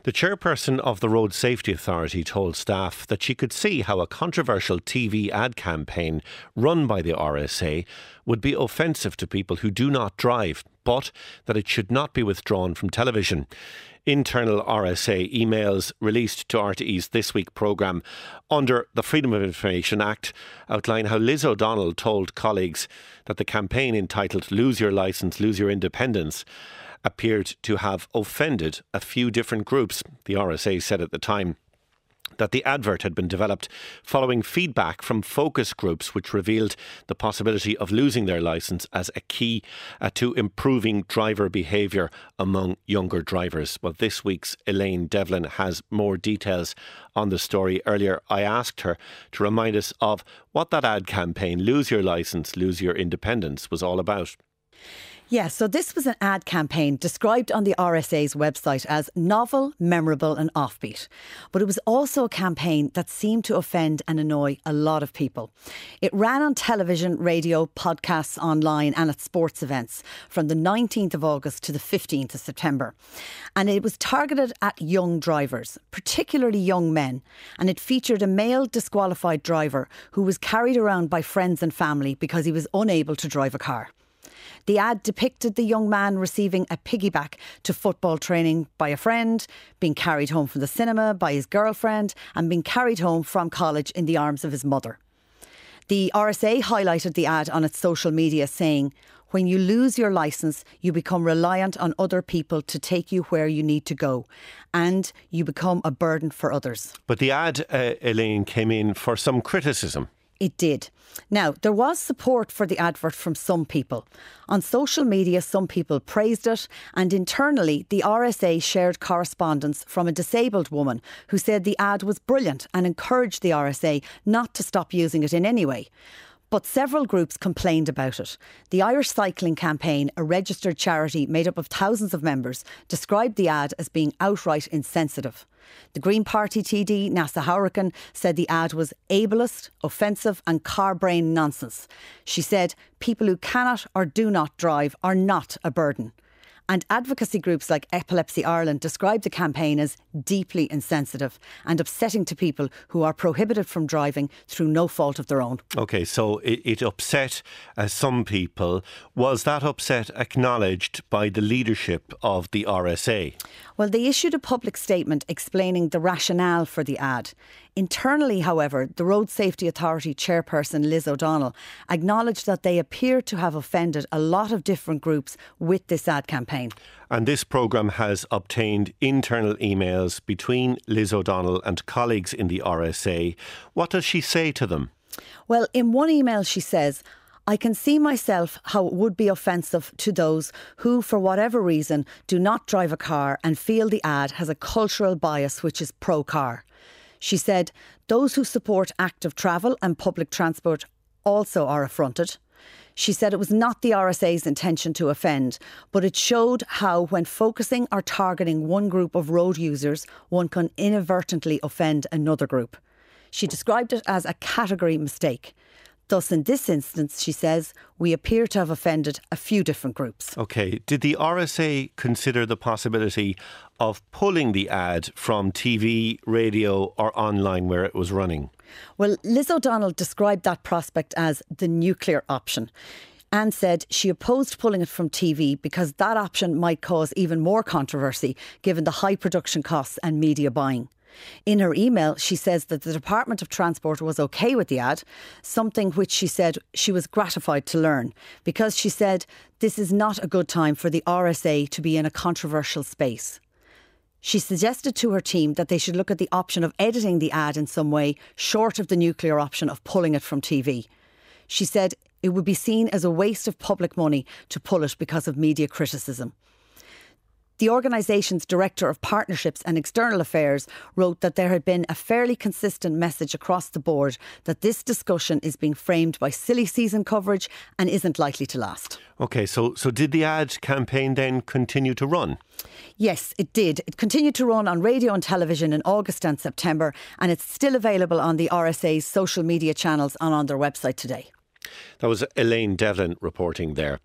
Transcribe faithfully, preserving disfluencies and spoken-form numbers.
The chairperson of the Road Safety Authority told staff that she could see how a controversial T V ad campaign run by the R S A would be offensive to people who do not drive, but that it should not be withdrawn from television. Internal R S A emails released to R T E's This Week programme under the Freedom of Information Act outline how Liz O'Donnell told colleagues that the campaign entitled Lose Your Licence, Lose Your Independence appeared to have offended a few different groups. The R S A said at the time that the advert had been developed following feedback from focus groups which revealed the possibility of losing their licence as a key uh, to improving driver behaviour among younger drivers. Well, this week's Elaine Devlin has more details on the story. Earlier, I asked her to remind us of what that ad campaign, Lose Your Licence, Lose Your Independence, was all about. Yeah, so this was an ad campaign described on the R S A's website as novel, memorable and offbeat. But it was also a campaign that seemed to offend and annoy a lot of people. It ran on television, radio, podcasts, online and at sports events from the nineteenth of August to the fifteenth of September. And it was targeted at young drivers, particularly young men. And it featured a male disqualified driver who was carried around by friends and family because he was unable to drive a car. The ad depicted the young man receiving a piggyback to football training by a friend, being carried home from the cinema by his girlfriend and being carried home from college in the arms of his mother. The R S A highlighted the ad on its social media saying, "When you lose your licence, you become reliant on other people to take you where you need to go and you become a burden for others." But the ad, uh, Elaine, came in for some criticism. It did. Now, there was support for the advert from some people. On social media, some people praised it, and internally, the R S A shared correspondence from a disabled woman who said the ad was brilliant and encouraged the R S A not to stop using it in any way. But several groups complained about it. The Irish Cycling Campaign, a registered charity made up of thousands of members, described the ad as being outright insensitive. The Green Party T D, Neasa Hourican, said the ad was ableist, offensive and car-brain nonsense. She said people who cannot or do not drive are not a burden. And advocacy groups like Epilepsy Ireland described the campaign as deeply insensitive and upsetting to people who are prohibited from driving through no fault of their own. OK, so it, it upset uh, some people. Was that upset acknowledged by the leadership of the R S A? Well, they issued a public statement explaining the rationale for the ad. Internally, however, the Road Safety Authority chairperson Liz O'Donnell acknowledged that they appear to have offended a lot of different groups with this ad campaign. And this programme has obtained internal emails between Liz O'Donnell and colleagues in the R S A. What does she say to them? Well, in one email she says, "I can see myself how it would be offensive to those who, for whatever reason, do not drive a car and feel the ad has a cultural bias which is pro-car." She said, "Those who support active travel and public transport also are affronted." She said it was not the R S A's intention to offend, but it showed how when focusing or targeting one group of road users, one can inadvertently offend another group. She described it as a category mistake. Thus, in this instance, she says, we appear to have offended a few different groups. OK. Did the R S A consider the possibility of pulling the ad from T V, radio or online where it was running? Well, Liz O'Donnell described that prospect as the nuclear option and said she opposed pulling it from T V because that option might cause even more controversy given the high production costs and media buying. In her email, she says that the Department of Transport was OK with the ad, something which she said she was gratified to learn, because she said this is not a good time for the R S A to be in a controversial space. She suggested to her team that they should look at the option of editing the ad in some way, short of the nuclear option of pulling it from T V. She said it would be seen as a waste of public money to pull it because of media criticism. The organisation's Director of Partnerships and External Affairs wrote that there had been a fairly consistent message across the board that this discussion is being framed by silly season coverage and isn't likely to last. OK, so so did the ad campaign then continue to run? Yes, it did. It continued to run on radio and television in August and September, and it's still available on the R S A's social media channels and on their website today. That was Elaine Devlin reporting there.